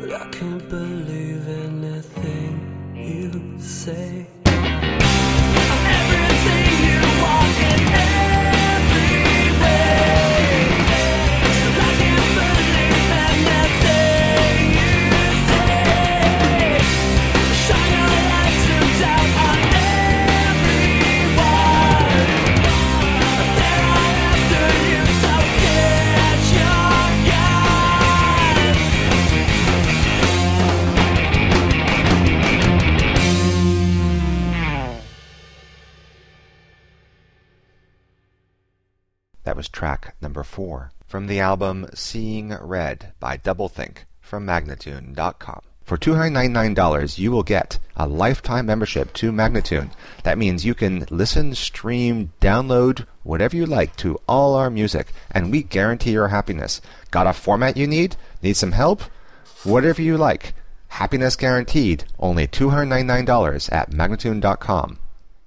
but I can't believe anything you say. Everything you want in every way. So I can't believe anything you say. Shine your light to down on everyone. They're all after you, so get your gun. That was track number 4 from the album Seeing Red by Doublethink from Magnatune.com. For $299, you will get a lifetime membership to Magnatune. That means you can listen, stream, download, whatever you like to all our music, and we guarantee your happiness. Got a format you need? Need some help? Whatever you like. Happiness guaranteed. Only $299 at Magnatune.com.